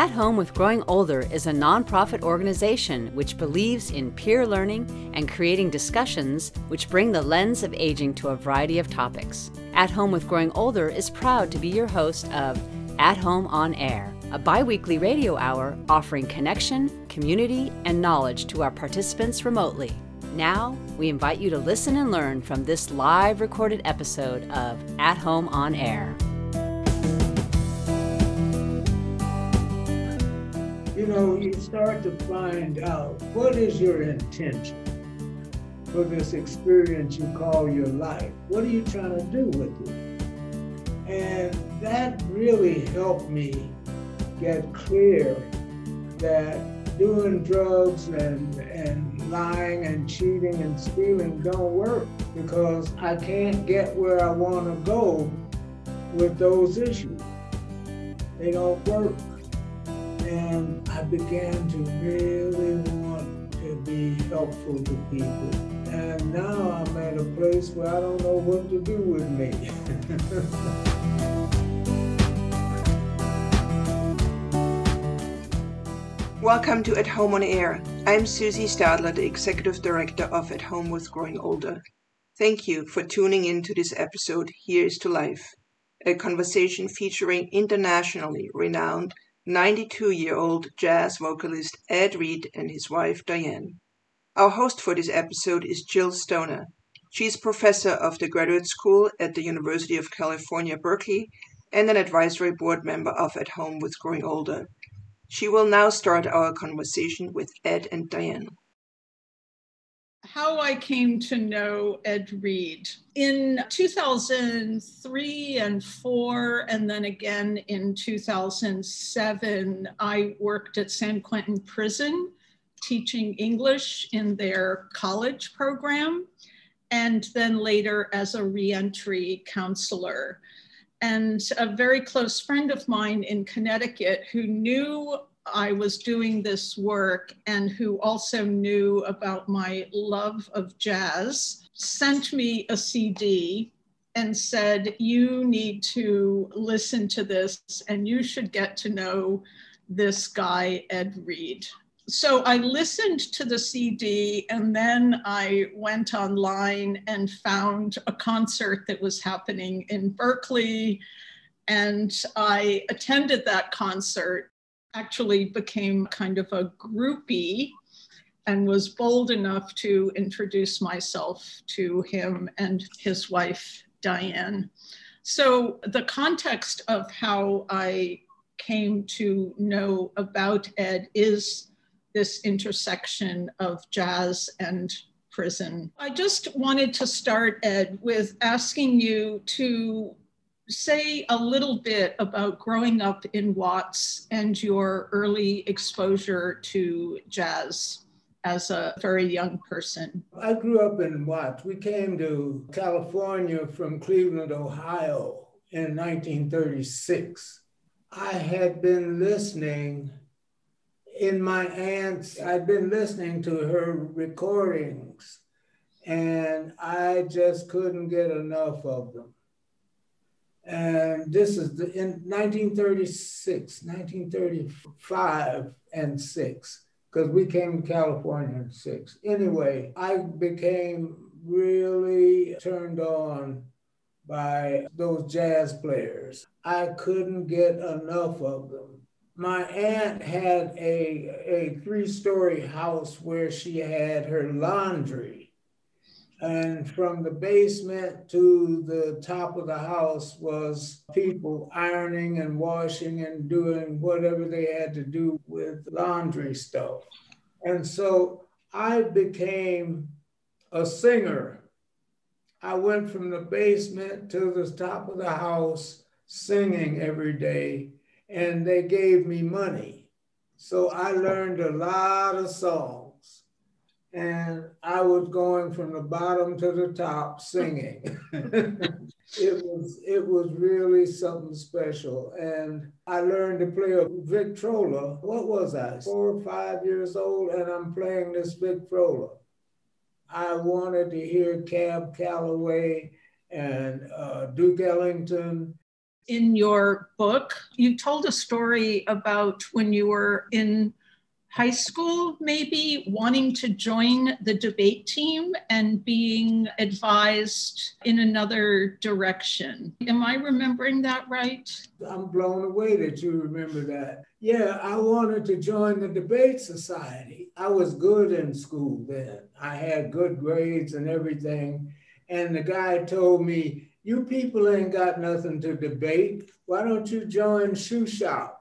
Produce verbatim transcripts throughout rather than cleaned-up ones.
At Home with Growing Older is a nonprofit organization which believes in peer learning and creating discussions which bring the lens of aging to a variety of topics. At Home with Growing Older is proud to be your host of At Home on Air, a bi-weekly radio hour offering connection, community, and knowledge to our participants remotely. Now, we invite you to listen and learn from this live recorded episode of At Home on Air. You know, you start to find out what is your intention for this experience you call your life. What are you trying to do with it? And that really helped me get clear that doing drugs and, and lying and cheating and stealing don't work, because I can't get where I want to go with those issues. They don't work. And I began to really want to be helpful to people. And now I'm at a place where I don't know what to do with me. Welcome to At Home on Air. I'm Susie Stadler, the Executive Director of At Home with Growing Older. Thank you for tuning in to this episode, Here's to Life, a conversation featuring internationally renowned ninety-two-year-old jazz vocalist Ed Reed and his wife Diane. Our host for this episode is Jill Stoner. She's professor of the graduate school at the University of California, Berkeley, and an advisory board member of At Home with Growing Older. She will now start our conversation with Ed and Diane. How I came to know Ed Reed. In two thousand three and four, and then again in two thousand seven, I worked at San Quentin Prison teaching English in their college program, and then later as a reentry counselor. And a very close friend of mine in Connecticut who knew I was doing this work and who also knew about my love of jazz sent me a C D and said, you need to listen to this and you should get to know this guy, Ed Reed. So I listened to the C D and then I went online and found a concert that was happening in Berkeley, and I attended that concert. Actually became kind of a groupie and was bold enough to introduce myself to him and his wife, Diane. So the context of how I came to know about Ed is this intersection of jazz and prison. I just wanted to start, Ed, with asking you to say a little bit about growing up in Watts and your early exposure to jazz as a very young person. I grew up in Watts. We came to California from Cleveland, Ohio in nineteen thirty-six. I had been listening in my aunt's, I'd been listening to her recordings, and I just couldn't get enough of them. And this is the, in nineteen thirty-six, nineteen thirty-five and six, because we came to California in six. Anyway, I became really turned on by those jazz players. I couldn't get enough of them. My aunt had a, a three-story house where she had her laundry. And from the basement to the top of the house was people ironing and washing and doing whatever they had to do with laundry stuff. And so I became a singer. I went from the basement to the top of the house singing every day, and they gave me money. So I learned a lot of songs. And I was going from the bottom to the top singing. It was it was really something special. And I learned to play a Victrola. What was I, four or five years old, and I'm playing this Victrola. I wanted to hear Cab Calloway and uh, Duke Ellington In your book, you told a story about when you were in high school, maybe wanting to join the debate team and being advised in another direction. Am I remembering that right? I'm blown away that you remember that. Yeah, I wanted to join the debate society. I was good in school then. I had good grades and everything. And the guy told me, you people ain't got nothing to debate. Why don't you join Shoe Shop?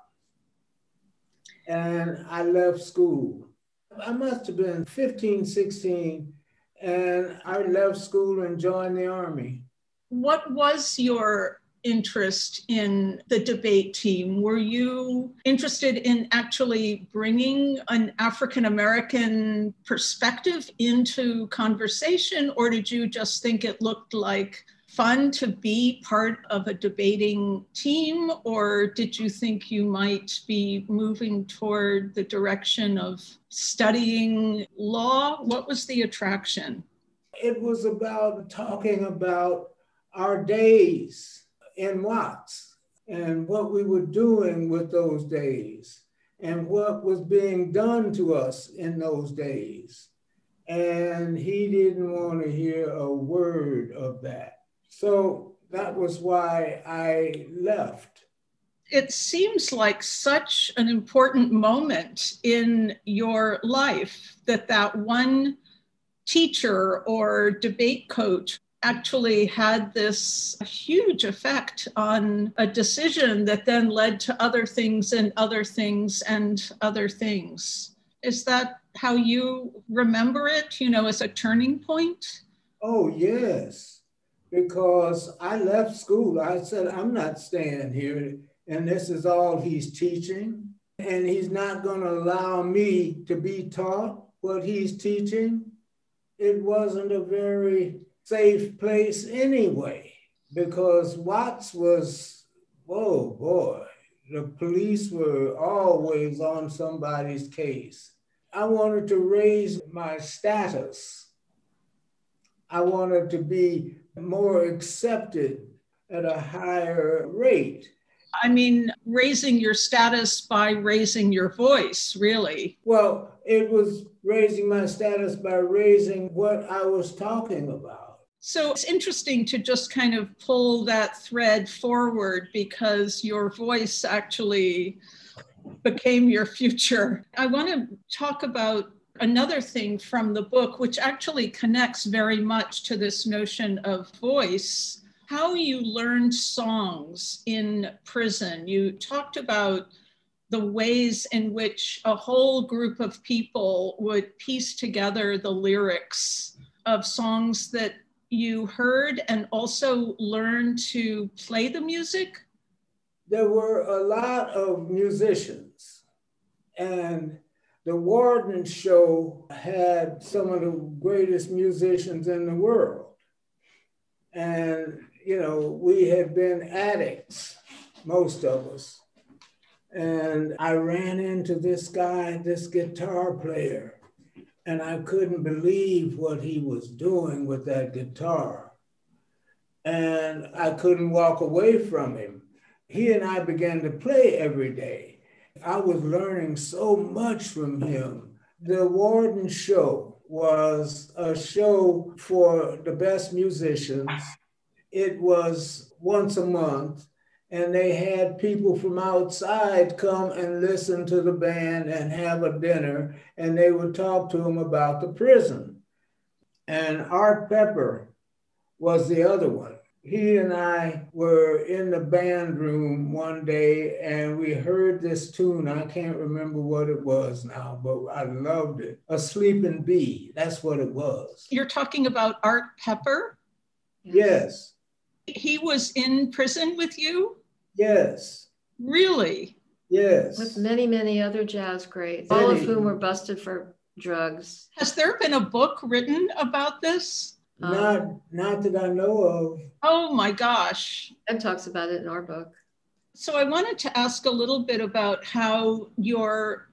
And I left school. I must have been fifteen, sixteen, and I left school and joined the Army. What was your interest in the debate team? Were you interested in actually bringing an African-American perspective into conversation, or did you just think it looked like fun to be part of a debating team, or did you think you might be moving toward the direction of studying law? What was the attraction? It was about talking about our days in Watts and what we were doing with those days and what was being done to us in those days. And he didn't want to hear a word of that. So that was why I left. It seems like such an important moment in your life that that one teacher or debate coach actually had this huge effect on a decision that then led to other things and other things and other things. Is that how you remember it, you know, as a turning point? Oh, yes. Because I left school. I said, I'm not staying here, and this is all he's teaching. And he's not going to allow me to be taught what he's teaching. It wasn't a very safe place anyway, because Watts was, whoa, boy, the police were always on somebody's case. I wanted to raise my status. I wanted to be more accepted at a higher rate. I mean, raising your status by raising your voice, really. Well, it was raising my status by raising what I was talking about. So it's interesting to just kind of pull that thread forward because your voice actually became your future. I want to talk about another thing from the book, which actually connects very much to this notion of voice, how you learned songs in prison. You talked about the ways in which a whole group of people would piece together the lyrics of songs that you heard and also learn to play the music. There were a lot of musicians, and the Warden Show had some of the greatest musicians in the world. And, you know, we had been addicts, most of us. And I ran into this guy, this guitar player, and I couldn't believe what he was doing with that guitar. And I couldn't walk away from him. He and I began to play every day. I was learning so much from him. The Warden Show was a show for the best musicians. It was once a month, and they had people from outside come and listen to the band and have a dinner, and they would talk to them about the prison. And Art Pepper was the other one. He and I were in the band room one day and we heard this tune. I can't remember what it was now, but I loved it. A Sleeping Bee, that's what it was. You're talking about Art Pepper? Yes. He was in prison with you? Yes. Really? Yes. With many, many other jazz greats, all of whom were busted for drugs. Has there been a book written about this? Not, Um, not that I know of. Oh my gosh. Ed talks about it in our book. So I wanted to ask a little bit about how your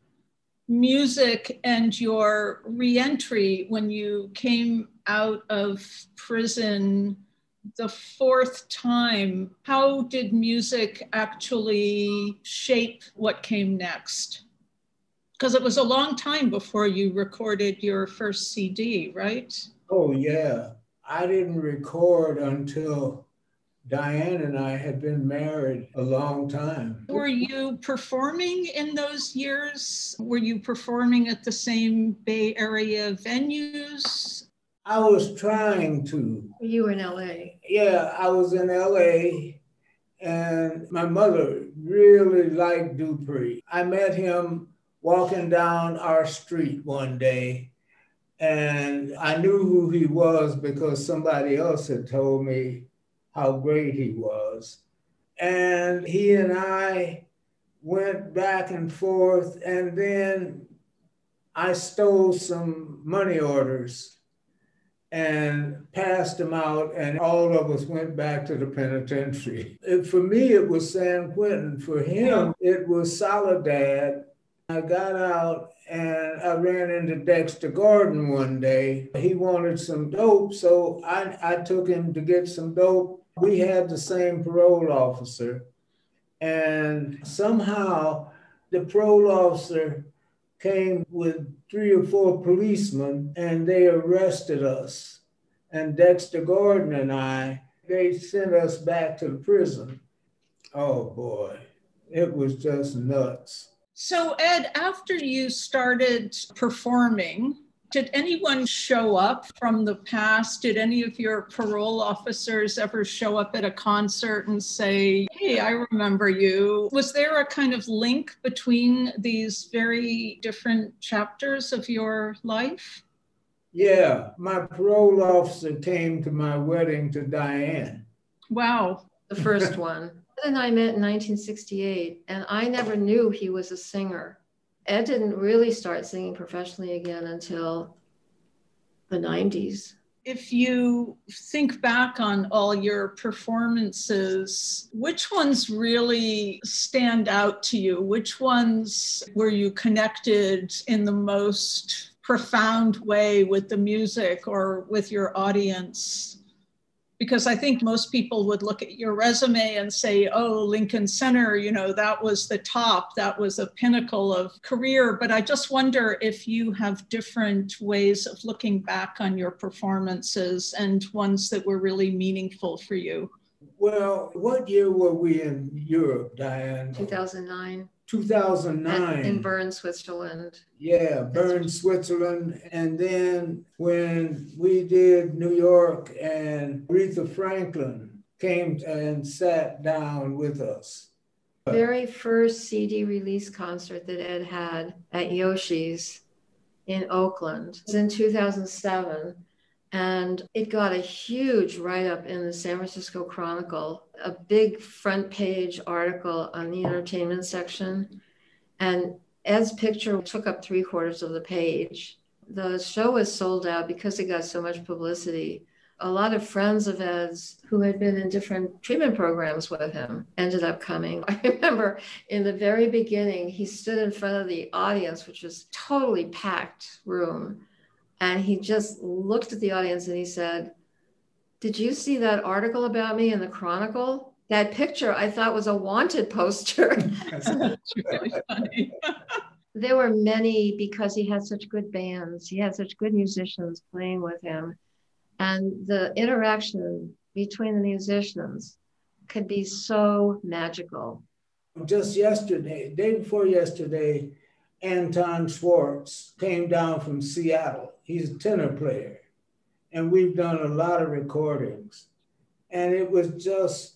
music and your reentry when you came out of prison the fourth time, how did music actually shape what came next? Because it was a long time before you recorded your first C D, right? Oh, yeah. I didn't record until Diane and I had been married a long time. Were you performing in those years? Were you performing at the same Bay Area venues? I was trying to. You were in L A. Yeah, I was in L A, and my mother really liked Dupree. I met him walking down our street one day, and I knew who he was because somebody else had told me how great he was. And he and I went back and forth, and then I stole some money orders and passed them out, and all of us went back to the penitentiary. It, for me, it was San Quentin. For him, it was Soledad. I got out and I ran into Dexter Gordon one day. He wanted some dope, so I, I took him to get some dope. We had the same parole officer, and somehow the parole officer came with three or four policemen, and they arrested us. And Dexter Gordon and I, they sent us back to the prison. Oh boy, it was just nuts. So Ed, after you started performing, did anyone show up from the past? Did any of your parole officers ever show up at a concert and say, hey, I remember you? Was there a kind of link between these very different chapters of your life? Yeah, my parole officer came to my wedding to Diane. Wow. The first one. Ed and I met in nineteen sixty-eight, and I never knew he was a singer. Ed didn't really start singing professionally again until the nineties. If you think back on all your performances, which ones really stand out to you? Which ones were you connected in the most profound way with the music or with your audience? Because I think most people would look at your resume and say, oh, Lincoln Center, you know, that was the top, that was a pinnacle of career. But I just wonder if you have different ways of looking back on your performances and ones that were really meaningful for you. Well, what year were we in Europe, Diane? two thousand nine. two thousand nine. In Bern, Switzerland. Yeah, Bern, Switzerland. And then when we did New York, and Aretha Franklin came and sat down with us. The very first C D release concert that Ed had at Yoshi's in Oakland was in two thousand seven. And it got a huge write-up in the San Francisco Chronicle, a big front page article on the entertainment section. And Ed's picture took up three quarters of the page. The show was sold out because it got so much publicity. A lot of friends of Ed's who had been in different treatment programs with him ended up coming. I remember in the very beginning, he stood in front of the audience, which was totally packed room. And he just looked at the audience and he said, did you see that article about me in the Chronicle? That picture I thought was a wanted poster. That's really funny. There were many, because he had such good bands. He had such good musicians playing with him. And the interaction between the musicians could be so magical. Just yesterday, day before yesterday, Anton Schwartz came down from Seattle. He's a tenor player, and we've done a lot of recordings. And it was just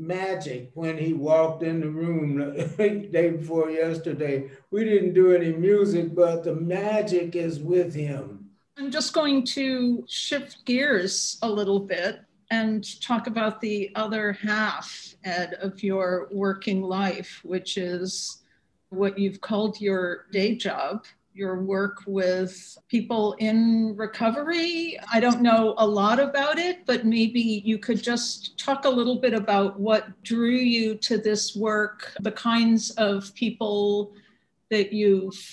magic when he walked in the room the day before yesterday. We didn't do any music, but the magic is with him. I'm just going to shift gears a little bit and talk about the other half, Ed, of your working life, which is what you've called your day job, your work with people in recovery. I don't know a lot about it, but maybe you could just talk a little bit about what drew you to this work, the kinds of people that you've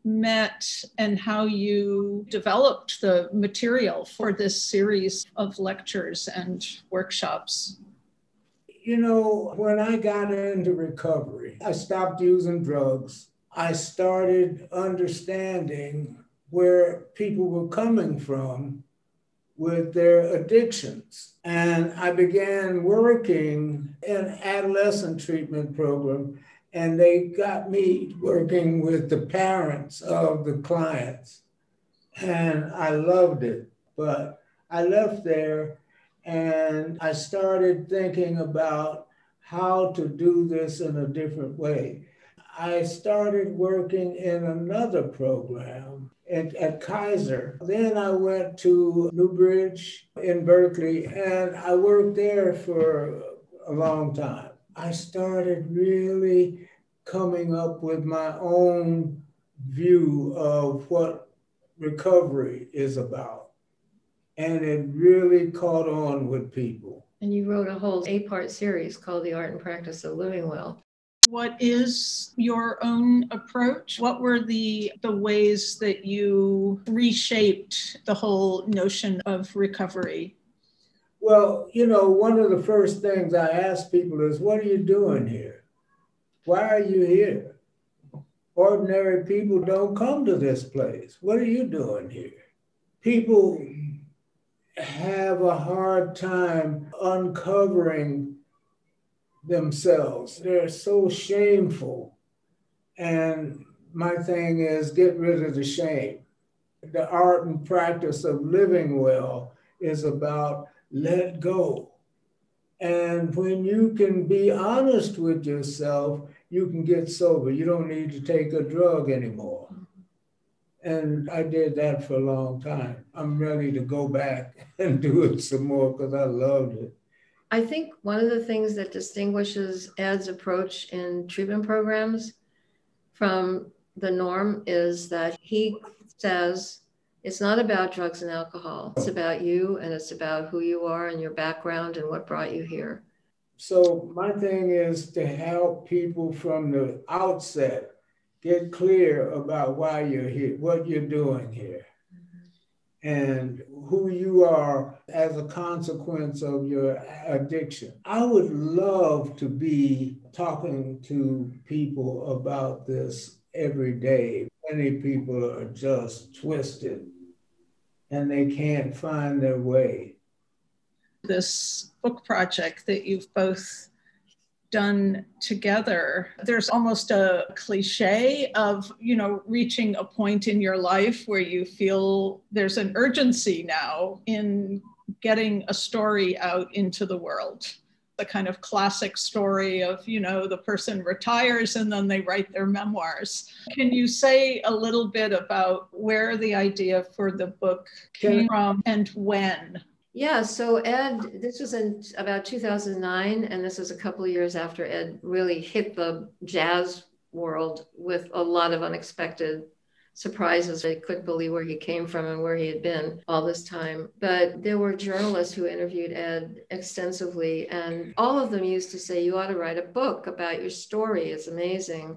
met and how you developed the material for this series of lectures and workshops. You know, when I got into recovery, I stopped using drugs. I started understanding where people were coming from with their addictions. And I began working in an adolescent treatment program, and they got me working with the parents of the clients. And I loved it, but I left there and I started thinking about how to do this in a different way. I started working in another program at, at Kaiser. Then I went to Newbridge in Berkeley, and I worked there for a long time. I started really coming up with my own view of what recovery is about. And it really caught on with people. And you wrote a whole eight-part series called The Art and Practice of Living Well. What is your own approach? What were the, the ways that you reshaped the whole notion of recovery? Well, you know, one of the first things I ask people is, what are you doing here? Why are you here? Ordinary people don't come to this place. What are you doing here? People have a hard time uncovering themselves. They're so shameful. And my thing is, get rid of the shame. The art and practice of living well is about let go. And when you can be honest with yourself, you can get sober. You don't need to take a drug anymore. And I did that for a long time. I'm ready to go back and do it some more because I loved it. I think one of the things that distinguishes Ed's approach in treatment programs from the norm is that he says it's not about drugs and alcohol. It's about you, and it's about who you are and your background and what brought you here. So my thing is to help people from the outset get clear about why you're here, what you're doing here, and who you are as a consequence of your addiction. I would love to be talking to people about this every day. Many people are just twisted and they can't find their way. This book project that you've both done together, there's almost a cliche of, you know, reaching a point in your life where you feel there's an urgency now in getting a story out into the world. The kind of classic story of, you know, the person retires and then they write their memoirs. Can you say a little bit about where the idea for the book came from and when? Yeah, so Ed, this was in about two thousand nine, and this was a couple of years after Ed really hit the jazz world with a lot of unexpected surprises. I couldn't believe where he came from and where he had been all this time. But there were journalists who interviewed Ed extensively, and all of them used to say, you ought to write a book about your story. It's amazing.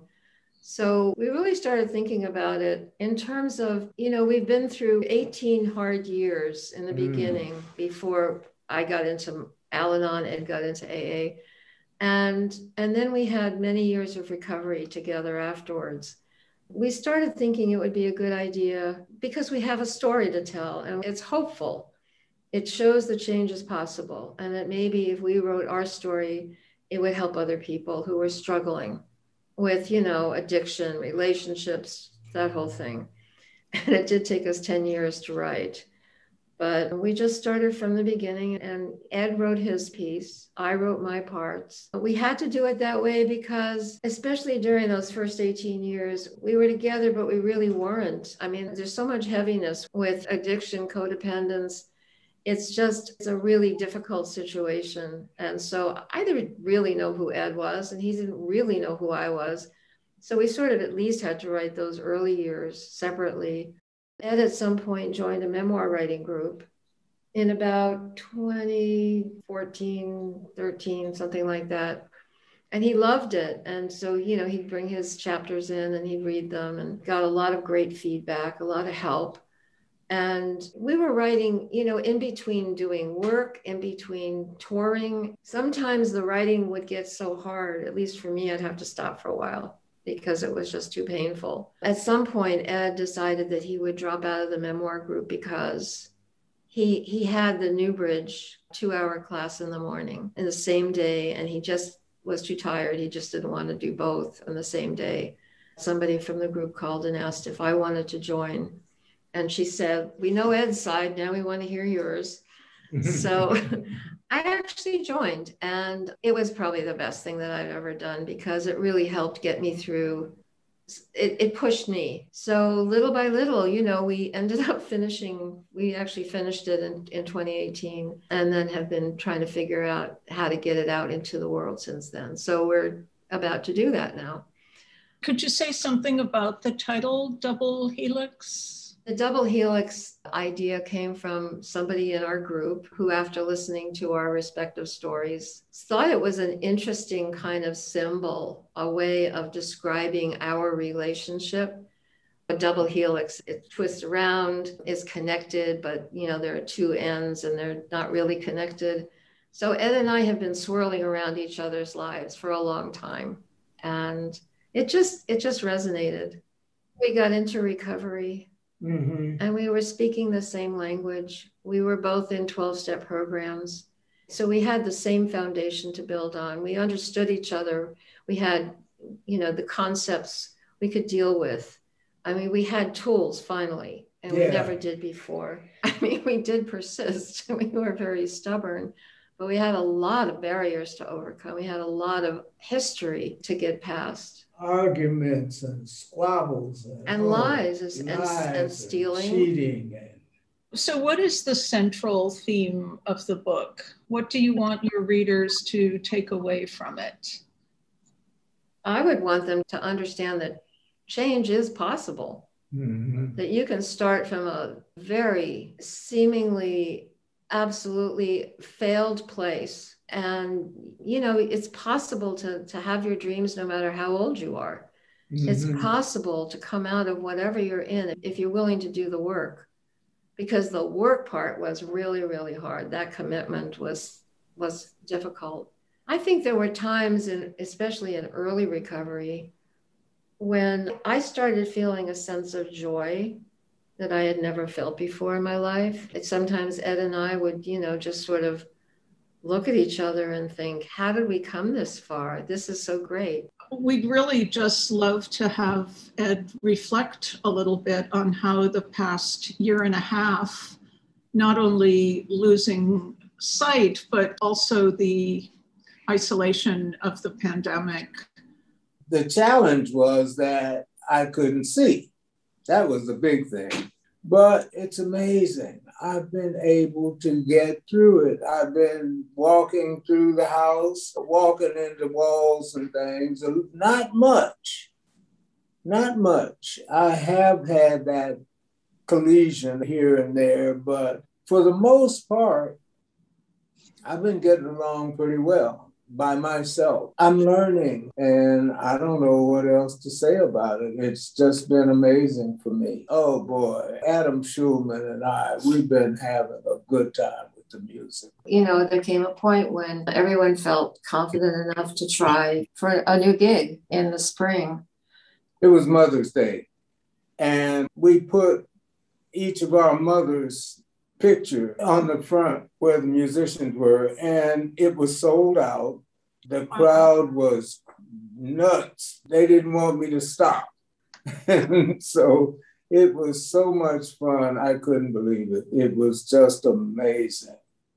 So we really started thinking about it in terms of, you know, we've been through eighteen hard years in the mm. beginning before I got into Al-Anon and got into A A. And, and then we had many years of recovery together afterwards. We started thinking it would be a good idea because we have a story to tell and it's hopeful. It shows that change is possible and that maybe if we wrote our story, it would help other people who were struggling with, you know, addiction, relationships, that whole thing. And it did take us ten years to write. But we just started from the beginning and Ed wrote his piece. I wrote my parts. We had to do it that way because, especially during those first eighteen years, we were together, but we really weren't. I mean, there's so much heaviness with addiction, codependence. It's just, it's a really difficult situation. And so I didn't really know who Ed was, and he didn't really know who I was. So we sort of at least had to write those early years separately. Ed at some point joined a memoir writing group in about twenty fourteen, thirteen, something like that. And he loved it. And so, you know, he'd bring his chapters in and he'd read them and got a lot of great feedback, a lot of help. And we were writing, you know, in between doing work, in between touring. Sometimes the writing would get so hard, at least for me, I'd have to stop for a while because it was just too painful. At some point, Ed decided that he would drop out of the memoir group because he he had the Newbridge two-hour class in the morning in the same day, and he just was too tired. He just didn't want to do both on the same day. Somebody from the group called and asked if I wanted to join. And she said, we know Ed's side, now we want to hear yours. So I actually joined, and it was probably the best thing that I've ever done because it really helped get me through. It, it pushed me. So little by little, you know, we ended up finishing, we actually finished it in, in twenty eighteen and then have been trying to figure out how to get it out into the world since then. So we're about to do that now. Could you say something about the title, Double Helix? The double helix idea came from somebody in our group who, after listening to our respective stories, thought it was an interesting kind of symbol, a way of describing our relationship. A double helix, it twists around, is connected, but you know, there are two ends and they're not really connected. So Ed and I have been swirling around each other's lives for a long time. And it just, it just resonated. We got into recovery. Mm-hmm. And we were speaking the same language. We were both in twelve-step programs. So we had the same foundation to build on. We understood each other. We had, you know, the concepts we could deal with. I mean, we had tools finally, and yeah. we never did before. I mean, we did persist. We were very stubborn, but we had a lot of barriers to overcome. We had a lot of history to get past. Arguments and squabbles and, and oh, lies, and, lies and, and stealing, and cheating. And... So, what is the central theme of the book? What do you want your readers to take away from it? I would want them to understand that change is possible. Mm-hmm. That you can start from a very seemingly, absolutely failed place. And, you know, it's possible to, to have your dreams no matter how old you are. Mm-hmm. It's possible to come out of whatever you're in if you're willing to do the work. Because the work part was really, really hard. That commitment was, was difficult. I think there were times, in, especially in early recovery, when I started feeling a sense of joy that I had never felt before in my life. And sometimes Ed and I would, you know, just sort of look at each other and think, how did we come this far? This is so great. We'd really just love to have Ed reflect a little bit on how the past year and a half, not only losing sight, but also the isolation of the pandemic. The challenge was that I couldn't see. That was the big thing. But it's amazing. I've been able to get through it. I've been walking through the house, walking into walls and things. Not much, not much. I have had that collision here and there, but for the most part, I've been getting along pretty well by myself. I'm learning, and I don't know what else to say about it. It's just been amazing for me. Oh boy, Adam Schulman and I, we've been having a good time with the music. You know, there came a point when everyone felt confident enough to try for a new gig in the spring. It was Mother's Day, and we put each of our mothers' picture on the front where the musicians were, and it was sold out. The crowd was nuts. They didn't want me to stop. And so it was so much fun. I couldn't believe it. It was just amazing.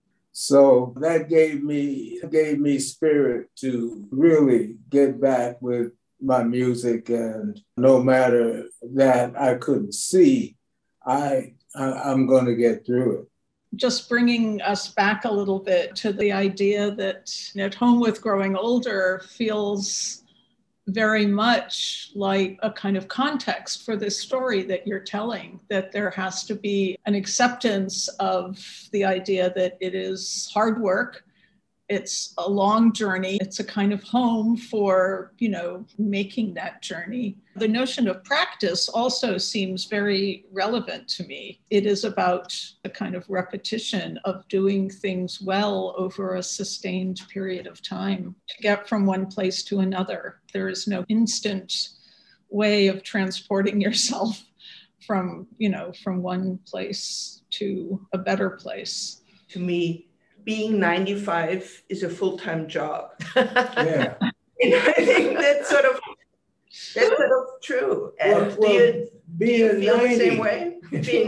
So that gave me gave me spirit to really get back with my music, and no matter that I couldn't see, I I'm going to get through it. Just bringing us back a little bit to the idea that At Home with Growing Older feels very much like a kind of context for this story that you're telling, that there has to be an acceptance of the idea that it is hard work, It's a long journey. It's a kind of home for, you know, making that journey. The notion of practice also seems very relevant to me. It is about a kind of repetition of doing things well over a sustained period of time to get from one place to another. There is no instant way of transporting yourself from, you know, from one place to a better place. To me, being ninety-five is a full-time job. Yeah. And I think that's sort of that's sort of true. And Well, do well, you, do you being feel ninety. the same way? Being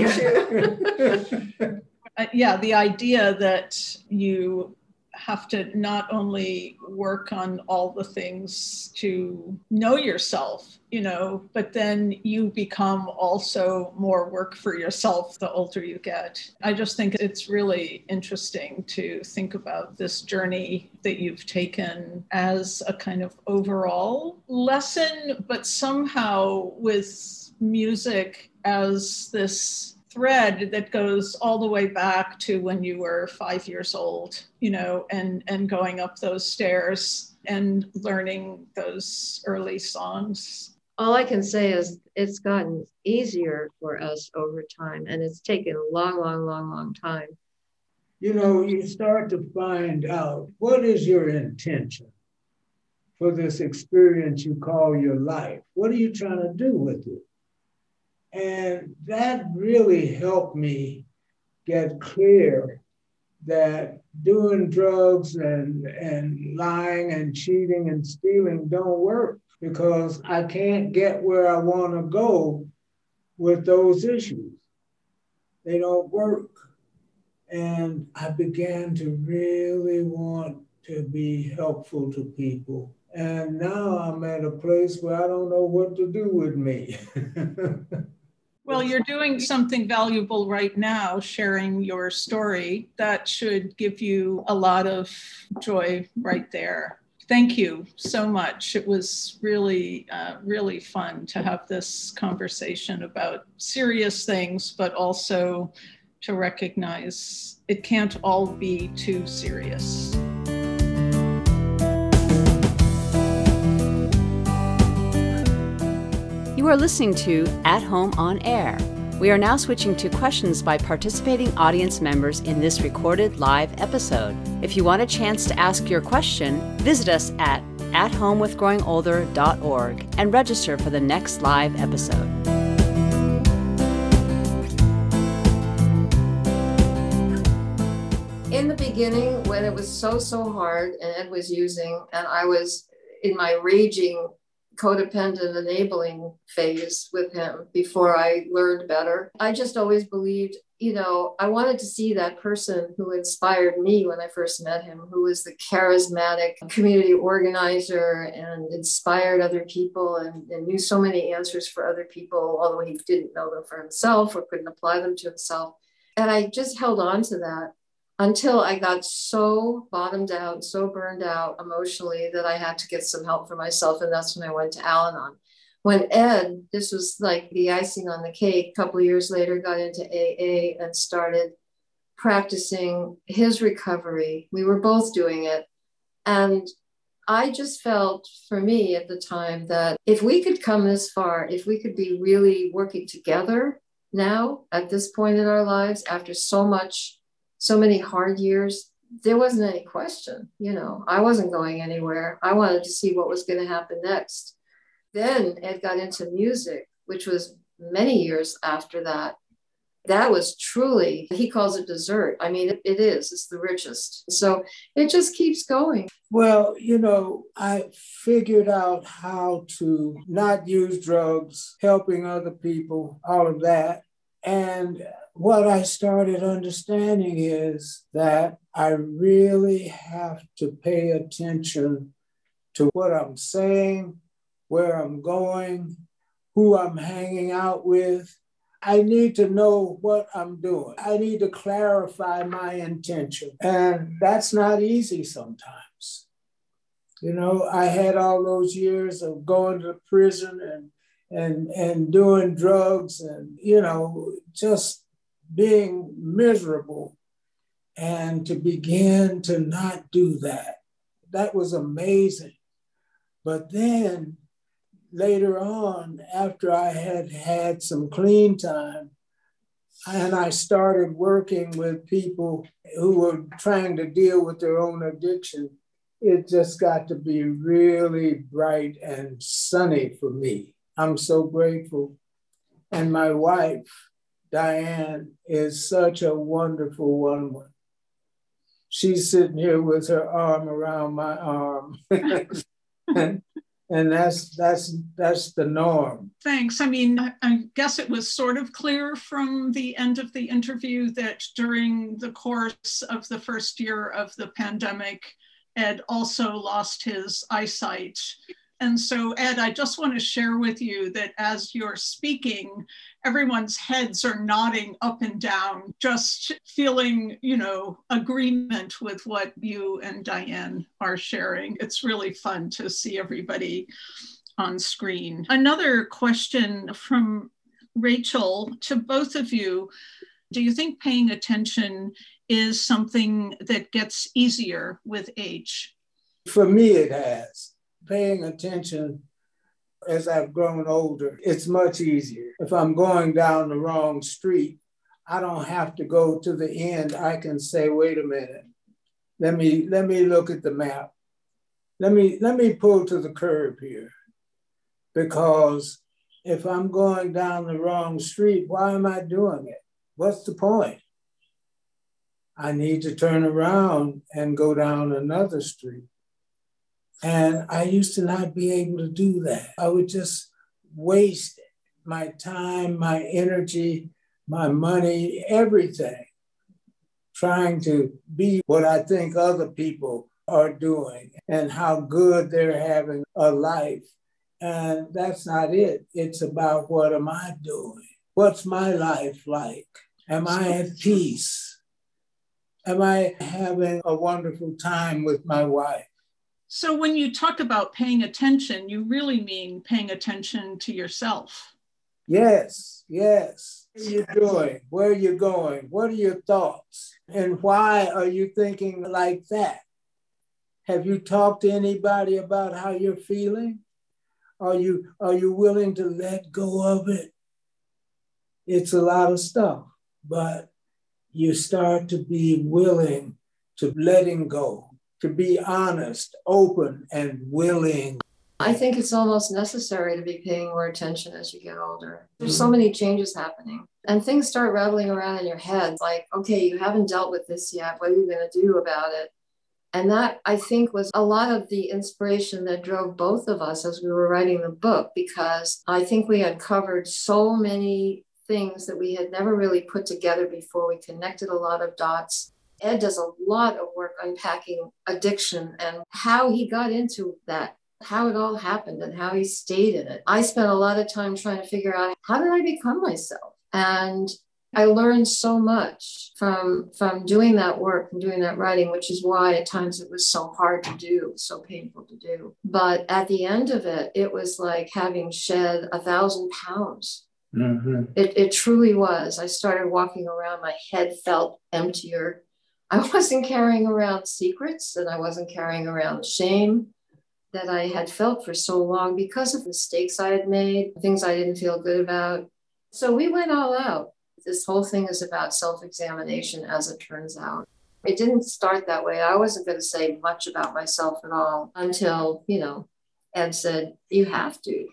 ninety. Uh, yeah, the idea that you have to not only work on all the things to know yourself, you know, but then you become also more work for yourself the older you get. I just think it's really interesting to think about this journey that you've taken as a kind of overall lesson, but somehow with music as this thread that goes all the way back to when you were five years old, you know, and, and going up those stairs and learning those early songs. All I can say is it's gotten easier for us over time, and it's taken a long, long, long, long time. You know, you start to find out what is your intention for this experience you call your life. What are you trying to do with it? And that really helped me get clear that doing drugs and, and lying and cheating and stealing don't work, because I can't get where I want to go with those issues. They don't work. And I began to really want to be helpful to people. And now I'm at a place where I don't know what to do with me. Well, you're doing something valuable right now, sharing your story. That should give you a lot of joy right there. Thank you so much. It was really, uh, really fun to have this conversation about serious things, but also to recognize it can't all be too serious. You are listening to At Home on Air. We are now switching to questions by participating audience members in this recorded live episode. If you want a chance to ask your question, visit us at at home with growing older dot org and register for the next live episode. In the beginning, when it was so, so hard and Ed was using, and I was in my raging codependent enabling phase with him before I learned better, I just always believed, you know, I wanted to see that person who inspired me when I first met him, who was the charismatic community organizer and inspired other people and, and knew so many answers for other people, although he didn't know them for himself or couldn't apply them to himself. And I just held on to that until I got so bottomed out, so burned out emotionally that I had to get some help for myself. And that's when I went to Al-Anon. When Ed, this was like the icing on the cake, a couple of years later, got into A A and started practicing his recovery. We were both doing it. And I just felt, for me at the time, that if we could come this far, if we could be really working together now at this point in our lives, after so much so many hard years, there wasn't any question, you know, I wasn't going anywhere. I wanted to see what was going to happen next. Then Ed got into music, which was many years after that. That was truly, he calls it dessert. I mean, it, it is, it's the richest. So it just keeps going. Well, you know, I figured out how to not use drugs, helping other people, all of that. And what I started understanding is that I really have to pay attention to what I'm saying, where I'm going, who I'm hanging out with. I need to know what I'm doing. I need to clarify my intention. And that's not easy sometimes. You know, I had all those years of going to prison and and and doing drugs and, you know, just being miserable. and to begin to not do that. That was amazing. But then later on, after I had had some clean time, and I started working with people who were trying to deal with their own addiction, it just got to be really bright and sunny for me. I'm so grateful. And my wife, Diane, is such a wonderful woman. She's sitting here with her arm around my arm. and, and that's that's that's the norm. Thanks. I mean, I, I guess it was sort of clear from the end of the interview that during the course of the first year of the pandemic, Ed also lost his eyesight. And so, Ed, I just want to share with you that as you're speaking, everyone's heads are nodding up and down, just feeling, you know, agreement with what you and Diane are sharing. It's really fun to see everybody on screen. Another question from Rachel to both of you. Do you think paying attention is something that gets easier with age? For me, it has. Paying attention as I've grown older, it's much easier. If I'm going down the wrong street, I don't have to go to the end. I can say, wait a minute, let me, let me look at the map. Let me, let me pull to the curb here. Because if I'm going down the wrong street, why am I doing it? What's the point? I need to turn around and go down another street. And I used to not be able to do that. I would just waste my time, my energy, my money, everything, trying to be what I think other people are doing and how good they're having a life. And that's not it. It's about what am I doing? What's my life like? Am I at peace? Am I having a wonderful time with my wife? So when you talk about paying attention, you really mean paying attention to yourself. Yes, yes. What are you doing? Where are you going? What are your thoughts? And why are you thinking like that? Have you talked to anybody about how you're feeling? Are you, are you willing to let go of it? It's a lot of stuff, but you start to be willing to letting go, to be honest, open, and willing. I think it's almost necessary to be paying more attention as you get older. There's so many changes happening and things start rattling around in your head. Like, okay, you haven't dealt with this yet. What are you going to do about it? And that, I think, was a lot of the inspiration that drove both of us as we were writing the book, because I think we uncovered so many things that we had never really put together before. We connected a lot of dots. Ed does a lot of work unpacking addiction and how he got into that, how it all happened and how he stayed in it. I spent a lot of time trying to figure out, how did I become myself? And I learned so much from, from doing that work and doing that writing, which is why at times it was so hard to do, so painful to do. But at the end of it, it was like having shed a thousand pounds. Mm-hmm. It, it truly was. I started walking around, my head felt emptier. I wasn't carrying around secrets and I wasn't carrying around shame that I had felt for so long because of mistakes I had made, things I didn't feel good about. So we went all out. This whole thing is about self-examination, as it turns out. It didn't start that way. I wasn't going to say much about myself at all until, you know, Ed said, you have to.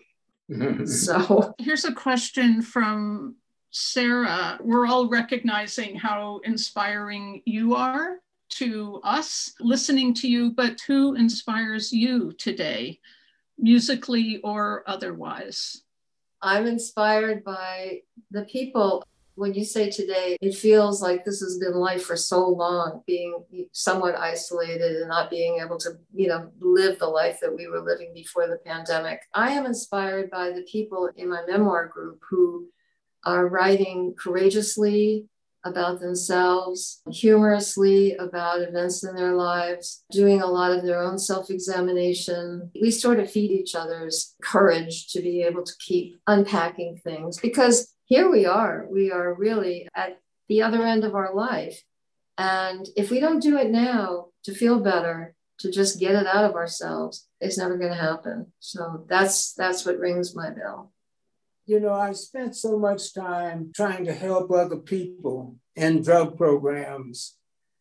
So here's a question from Sarah. We're all recognizing how inspiring you are to us, listening to you, but who inspires you today, musically or otherwise? I'm inspired by the people. When you say today, it feels like this has been life for so long, being somewhat isolated and not being able to, you know, live the life that we were living before the pandemic. I am inspired by the people in my memoir group who are writing courageously about themselves, humorously about events in their lives, doing a lot of their own self-examination. We sort of feed each other's courage to be able to keep unpacking things, because here we are, we are really at the other end of our life. And if we don't do it now to feel better, to just get it out of ourselves, it's never going to happen. So that's that's what rings my bell. You know, I spent so much time trying to help other people in drug programs.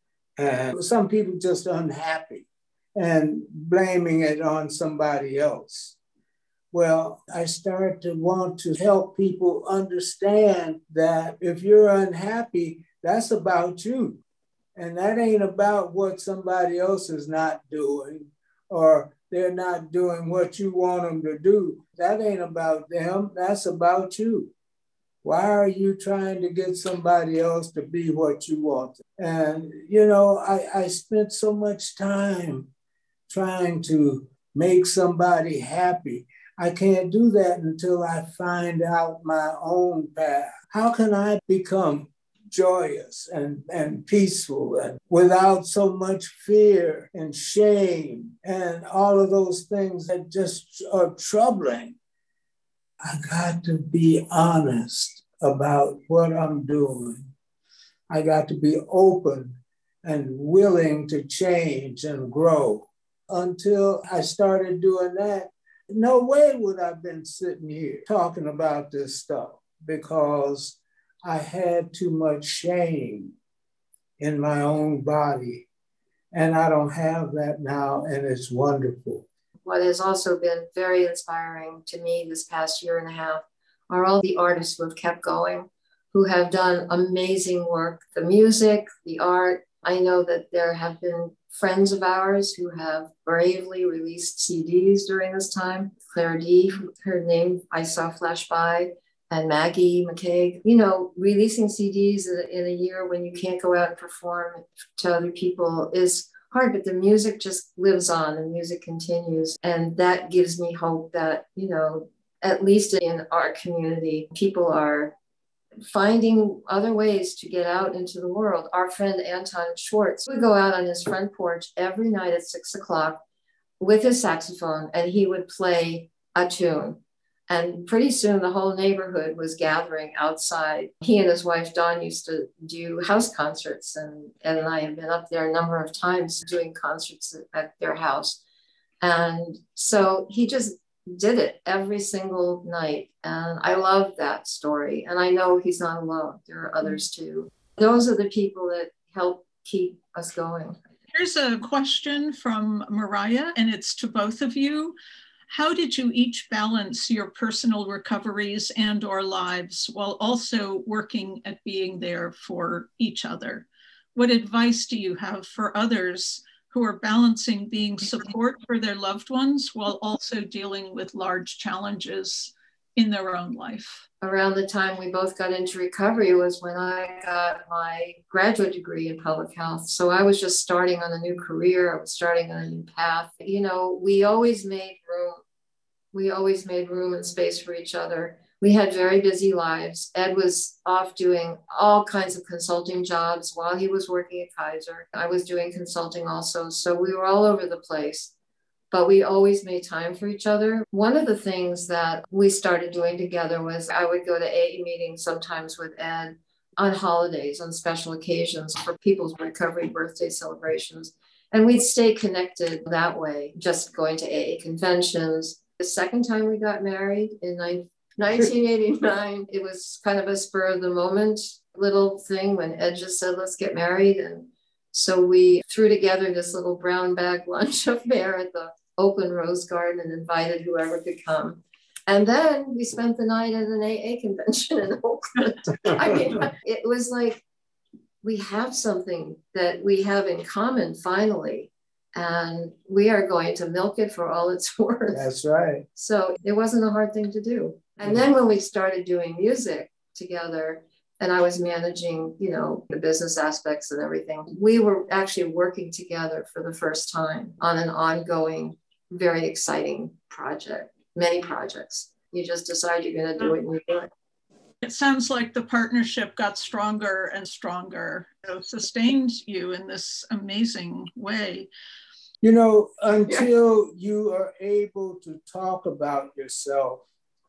And some people just unhappy and blaming it on somebody else. Well, I started to want to help people understand that if you're unhappy, that's about you. And that ain't about what somebody else is not doing, or they're not doing what you want them to do. That ain't about them. That's about you. Why are you trying to get somebody else to be what you want? And, you know, I, I spent so much time trying to make somebody happy. I can't do that until I find out my own path. How can I become joyous and, and peaceful and without so much fear and shame and all of those things that just are troubling? I got to be honest about what I'm doing. I got to be open and willing to change and grow. Until I started doing that, no way would I have been sitting here talking about this stuff, because I had too much shame in my own body. And I don't have that now, and it's wonderful. What has also been very inspiring to me this past year and a half are all the artists who have kept going, who have done amazing work. The music, the art. I know that there have been friends of ours who have bravely released C Ds during this time. Claire D, her name I saw flash by, and Maggie McCaig, you know, releasing C Ds in a year when you can't go out and perform to other people is hard, but the music just lives on and music continues. And that gives me hope that, you know, at least in our community, people are finding other ways to get out into the world. Our friend Anton Schwartz would go out on his front porch every night at six o'clock with his saxophone, and he would play a tune. And pretty soon the whole neighborhood was gathering outside. He and his wife, Dawn, used to do house concerts, and Ed and I have been up there a number of times doing concerts at their house. And so he just did it every single night. And I love that story. And I know he's not alone. There are others too. Those are the people that help keep us going. Here's a question from Mariah, and it's to both of you. How did you each balance your personal recoveries and or lives while also working at being there for each other? What advice do you have for others who are balancing being support for their loved ones while also dealing with large challenges in their own life? Around the time we both got into recovery was when I got my graduate degree in public health. So I was just starting on a new career. I was starting on a new path. You know, we always made room. We always made room and space for each other. We had very busy lives. Ed was off doing all kinds of consulting jobs while he was working at Kaiser. I was doing consulting also. So we were all over the place, but we always made time for each other. One of the things that we started doing together was I would go to A A meetings sometimes with Ed on holidays, on special occasions for people's recovery birthday celebrations. And we'd stay connected that way, just going to A A conventions. The second time we got married in nineteen eighty-nine, it was kind of a spur of the moment little thing when Ed just said, let's get married. And so we threw together this little brown bag lunch affair at the Oakland Rose Garden and invited whoever could come. And then we spent the night at an A A convention in Oakland. I mean, it was like, we have something that we have in common finally. And we are going to milk it for all it's worth. That's right. So it wasn't a hard thing to do. And then when we started doing music together, and I was managing, you know, the business aspects and everything, we were actually working together for the first time on an ongoing, very exciting project, many projects. You just decide you're going to do it and you do it. It sounds like the partnership got stronger and stronger. It sustained you in this amazing way. You know, until you are able to talk about yourself,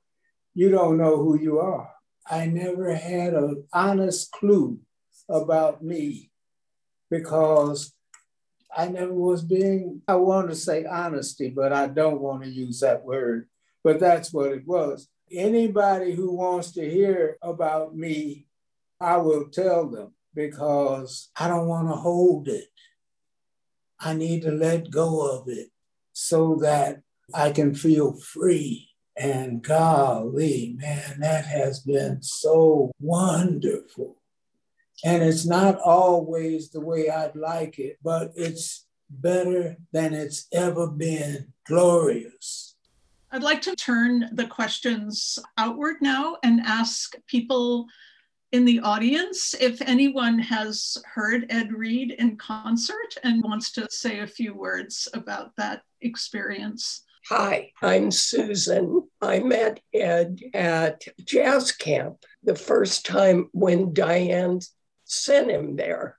you don't know who you are. I never had an honest clue about me because I never was being, I want to say honesty, but I don't want to use that word, but that's what it was. Anybody who wants to hear about me, I will tell them, because I don't want to hold it. I need to let go of it so that I can feel free. And golly, man, that has been so wonderful. And it's not always the way I'd like it, but it's better than it's ever been. Glorious. I'd like to turn the questions outward now and ask people in the audience if anyone has heard Ed Reed in concert and wants to say a few words about that experience. Hi, I'm Susan. I met Ed at jazz camp the first time when Diane sent him there.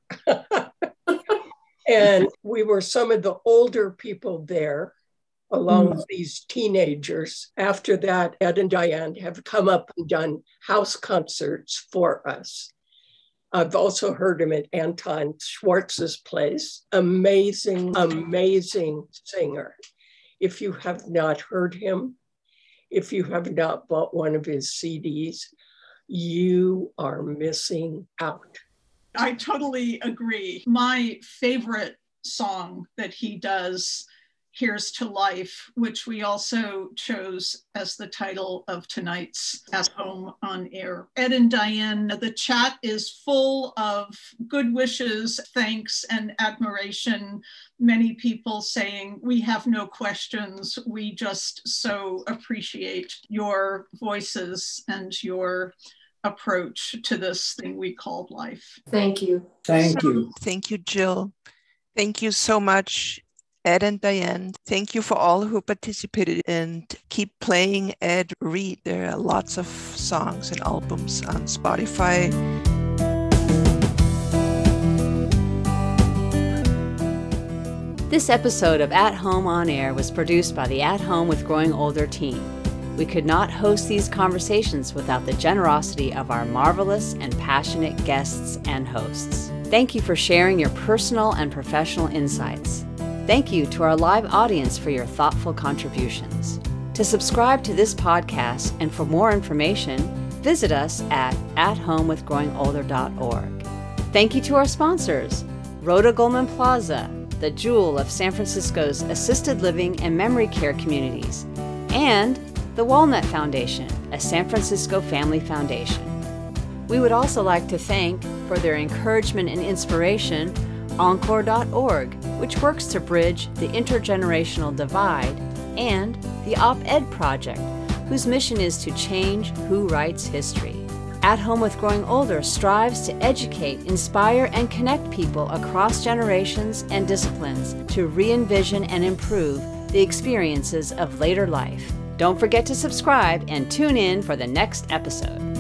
And we were some of the older people there, along mm. with these teenagers. After that, Ed and Diane have come up and done house concerts for us. I've also heard him at Anton Schwartz's place. Amazing, amazing singer. If you have not heard him, if you have not bought one of his C Ds, you are missing out. I totally agree. My favorite song that he does, Here's to Life, which we also chose as the title of tonight's At Home on Air. Ed and Diane, the chat is full of good wishes, thanks, and admiration. Many people saying, we have no questions. We just so appreciate your voices and your approach to this thing we called life. Thank you. Thank you. Thank you, Jill. Thank you so much, Ed and Diane. Thank you for all who participated, and keep playing Ed Reed. There are lots of songs and albums on Spotify. This episode of At Home on Air was produced by the At Home with Growing Older team. We could not host these conversations without the generosity of our marvelous and passionate guests and hosts. Thank you for sharing your personal and professional insights. Thank you to our live audience for your thoughtful contributions. To subscribe to this podcast and for more information, visit us at at home with growing older dot org. Thank you to our sponsors, Rhoda Goldman Plaza, the jewel of San Francisco's assisted living and memory care communities, and the Walnut Foundation, a San Francisco family foundation. We would also like to thank, for their encouragement and inspiration, encore dot org, which works to bridge the intergenerational divide, and the Op-Ed Project, whose mission is to change who writes history. At Home with Growing Older strives to educate, inspire, and connect people across generations and disciplines to re-envision and improve the experiences of later life. Don't forget to subscribe and tune in for the next episode.